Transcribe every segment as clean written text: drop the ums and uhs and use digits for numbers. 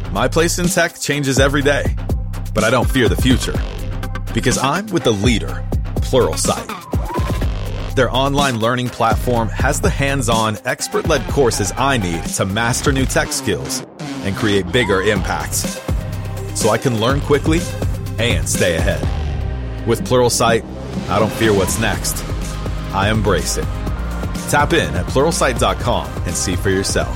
My place in tech changes every day, but I don't fear the future because I'm with the leader, Pluralsight. Their online learning platform has the hands-on, expert-led courses I need to master new tech skills and create bigger impacts, so I can learn quickly and stay ahead. With Pluralsight, I don't fear what's next. I embrace it. Tap in at Pluralsight.com and see for yourself.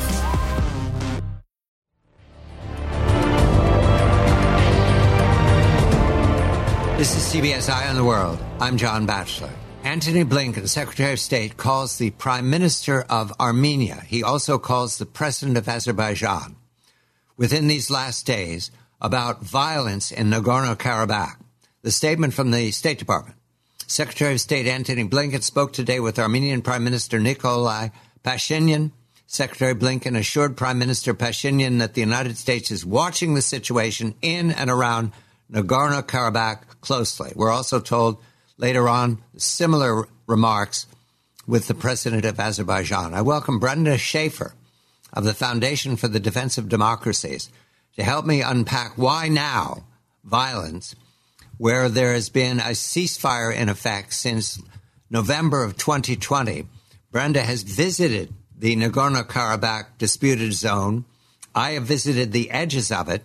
This is CBS Eye on the World. I'm John Batchelor. Antony Blinken, Secretary of State, calls the Prime Minister of Armenia. He also calls the President of Azerbaijan within these last days about violence in Nagorno-Karabakh. The statement from the State Department. Secretary of State Antony Blinken spoke today with Armenian Prime Minister Nikol Pashinyan. Secretary Blinken assured Prime Minister Pashinyan that the United States is watching the situation in and around Nagorno-Karabakh closely. We're also told later on similar remarks with the President of Azerbaijan. I welcome Brenda Schaefer of the Foundation for the Defense of Democracies to help me unpack why now violence, where there has been a ceasefire in effect since November of 2020. Brenda has visited the Nagorno-Karabakh disputed zone. I have visited the edges of it.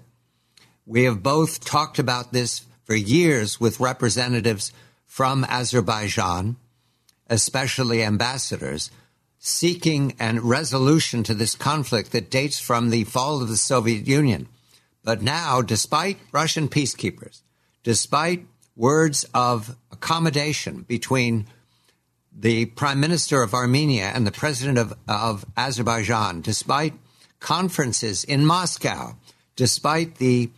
We have both talked about this for years with representatives from Azerbaijan, especially ambassadors, seeking a resolution to this conflict that dates from the fall of the Soviet Union. But now, despite Russian peacekeepers, despite words of accommodation between the Prime Minister of Armenia and the President of Azerbaijan, despite conferences in Moscow, despite the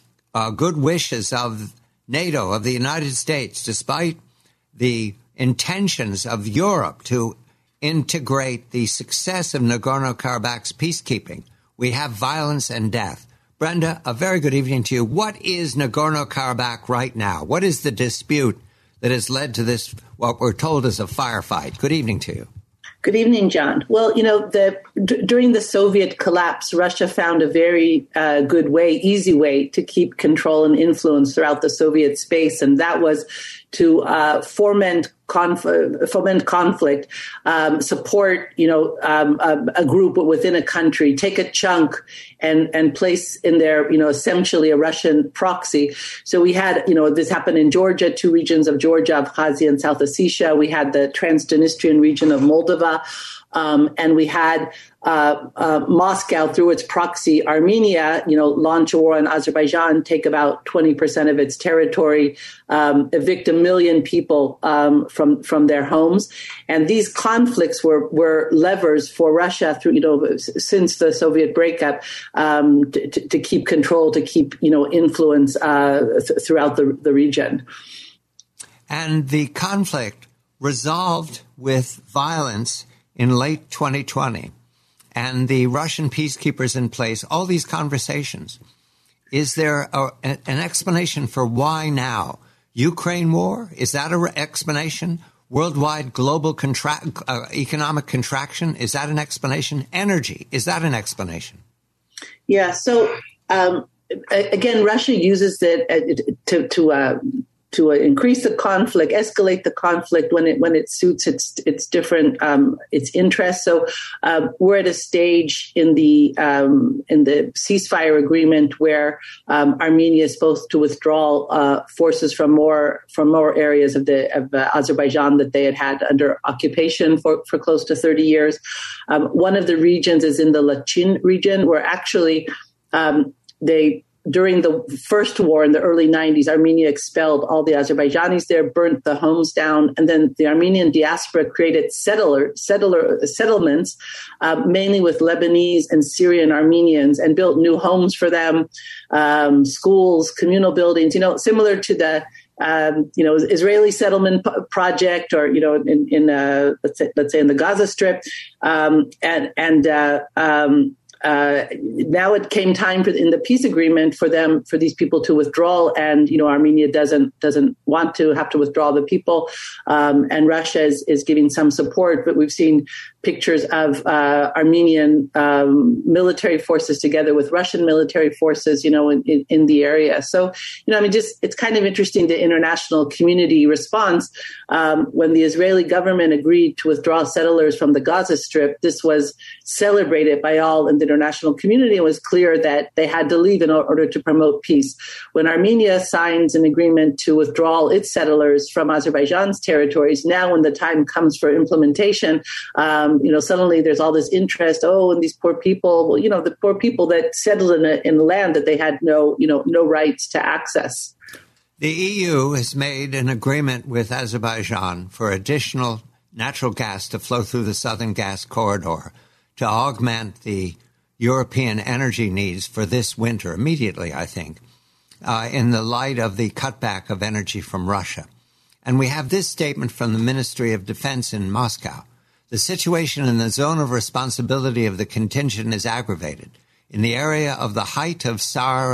good wishes of NATO, of the United States, despite the intentions of Europe to integrate the success of Nagorno-Karabakh's peacekeeping, we have violence and death. Brenda, a very good evening to you. What is Nagorno-Karabakh right now? What is the dispute that has led to this, what we're told is a firefight? Good evening to you. Good evening, John. Well, during the Soviet collapse, Russia found a very good way, easy way to keep control and influence throughout the Soviet space, and that was to foment conflict, support, a group within a country, take a chunk and place in there, essentially a Russian proxy. So we had, this happened in Georgia, two regions of Georgia, Abkhazia and South Ossetia. We had the Transnistrian region of Moldova. And we had Moscow, through its proxy, Armenia, launch a war on Azerbaijan, take about 20% of its territory, evict 1 million people from their homes. And these conflicts were levers for Russia through, since the Soviet breakup, to keep control, to keep, influence throughout the region. And the conflict resolved with violence in late 2020, and the Russian peacekeepers in place, all these conversations. Is there an explanation for why now? Ukraine war, is that an explanation? Worldwide global economic contraction, is that an explanation? Energy, is that an explanation? Yeah, so again, Russia uses it to increase the conflict, escalate the conflict when it suits its different its interests. So we're at a stage in the ceasefire agreement where Armenia is supposed to withdraw forces from more areas of Azerbaijan that they had under occupation for close to 30 years. One of the regions is in the Lachin region, where actually during the first war in the early 90s, Armenia expelled all the Azerbaijanis there, burnt the homes down, and then the Armenian diaspora created settlements, mainly with Lebanese and Syrian Armenians, and built new homes for them, schools, communal buildings, similar to the Israeli settlement project, or in let's say in the Gaza Strip, now it came time in the peace agreement for these people to withdraw, and Armenia doesn't want to have to withdraw the people, and Russia is giving some support. But we've seen pictures of Armenian military forces together with Russian military forces, in the area. So, it's kind of interesting, the international community response. When the Israeli government agreed to withdraw settlers from the Gaza Strip, this was celebrated by all in the international community. It was clear that they had to leave in order to promote peace. When Armenia signs an agreement to withdraw its settlers from Azerbaijan's territories, now when the time comes for implementation, suddenly there's all this interest. Oh, and these poor people, the poor people that settled in land that they had no rights to access. The EU has made an agreement with Azerbaijan for additional natural gas to flow through the Southern Gas Corridor to augment the European energy needs for this winter, immediately, I think, in the light of the cutback of energy from Russia. And we have this statement from the Ministry of Defense in Moscow. The situation in the zone of responsibility of the contingent is aggravated. In the area of the height of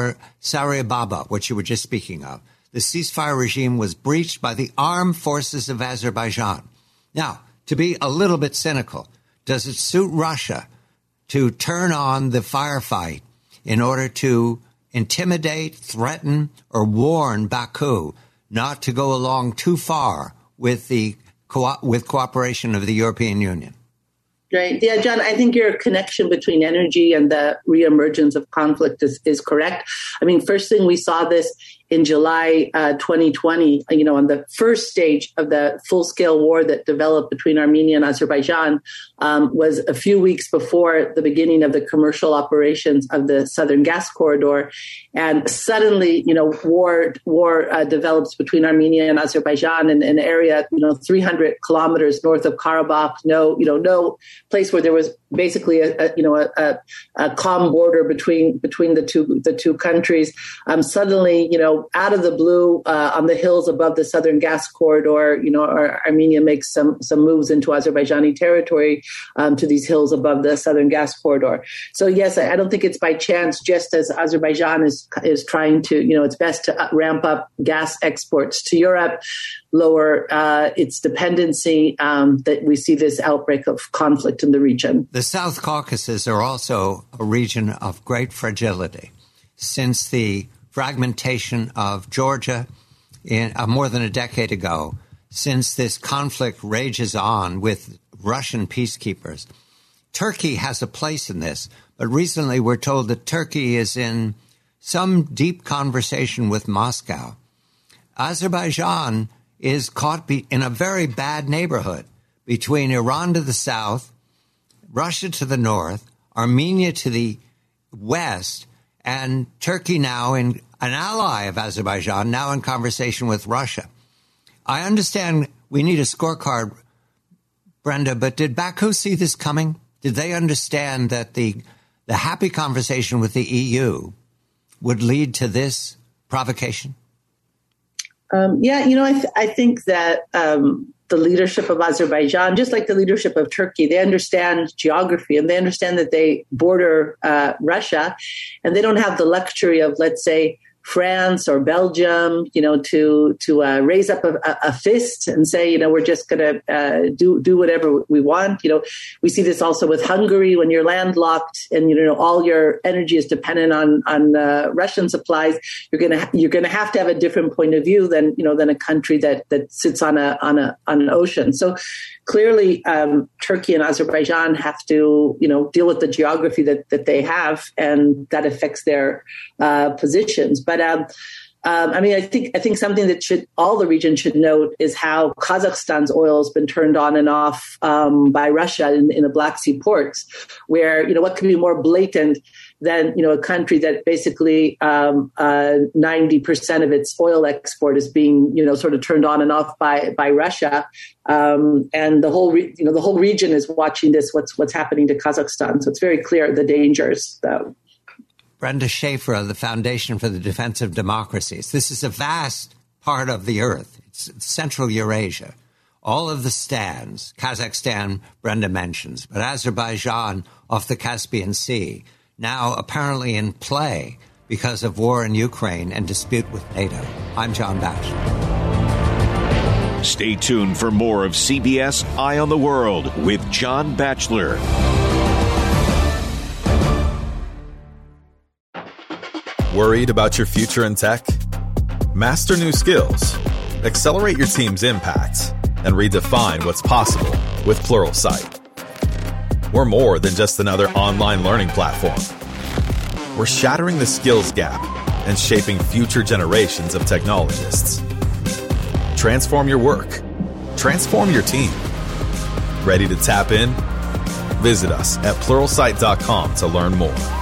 Saribaba, which you were just speaking of, the ceasefire regime was breached by the armed forces of Azerbaijan. Now, to be a little bit cynical, does it suit Russia to turn on the firefight in order to intimidate, threaten, or warn Baku not to go along too far with the cooperation of the European Union? Right. Yeah, John, I think your connection between energy and the reemergence of conflict is correct. I mean, first thing we saw this in July 2020, on the first stage of the full-scale war that developed between Armenia and Azerbaijan, was a few weeks before the beginning of the commercial operations of the Southern Gas Corridor. And suddenly, war develops between Armenia and Azerbaijan in an area, 300 kilometers north of Karabakh, no place where there was basically a calm border between the two countries. Suddenly, out of the blue, on the hills above the Southern Gas Corridor, Armenia makes some moves into Azerbaijani territory to these hills above the Southern Gas Corridor. So yes, I don't think it's by chance. Just as Azerbaijan is trying to, its best to ramp up gas exports to Europe, lower its dependency, that we see this outbreak of conflict in the region. The South Caucasus are also a region of great fragility. Since the fragmentation of Georgia more than a decade ago, since this conflict rages on with Russian peacekeepers, Turkey has a place in this. But recently we're told that Turkey is in some deep conversation with Moscow. Azerbaijan is caught in a very bad neighborhood between Iran to the south, Russia to the north, Armenia to the west, and Turkey now, an ally of Azerbaijan, now in conversation with Russia. I understand we need a scorecard, Brenda, but did Baku see this coming? Did they understand that the happy conversation with the EU would lead to this provocation? I think that the leadership of Azerbaijan, just like the leadership of Turkey, they understand geography and they understand that they border Russia, and they don't have the luxury of, let's say, France or Belgium, to raise up a fist and say, we're just going to do whatever we want. We see this also with Hungary when you're landlocked and all your energy is dependent on Russian supplies. You're going to have a different point of view than a country that sits on an ocean. So clearly, Turkey and Azerbaijan have to deal with the geography that they have, and that affects their positions. But I think something that all the region should note is how Kazakhstan's oil has been turned on and off by Russia in the Black Sea ports, where what can be more blatant than a country that basically 90% of its oil export is being sort of turned on and off by Russia, and the whole region is watching this. What's happening to Kazakhstan? So it's very clear the dangers. Brenda Schaefer of the Foundation for the Defense of Democracies. This is a vast part of the earth. It's Central Eurasia. All of the stands, Kazakhstan, Brenda mentions, but Azerbaijan off the Caspian Sea, now apparently in play because of war in Ukraine and dispute with NATO. I'm John Batchelor. Stay tuned for more of CBS Eye on the World with John Batchelor. Worried about your future in tech? Master new skills, accelerate your team's impact, and redefine what's possible with Pluralsight. We're more than just another online learning platform. We're shattering the skills gap and shaping future generations of technologists. Transform your work. Transform your team. Ready to tap in? Visit us at Pluralsight.com to learn more.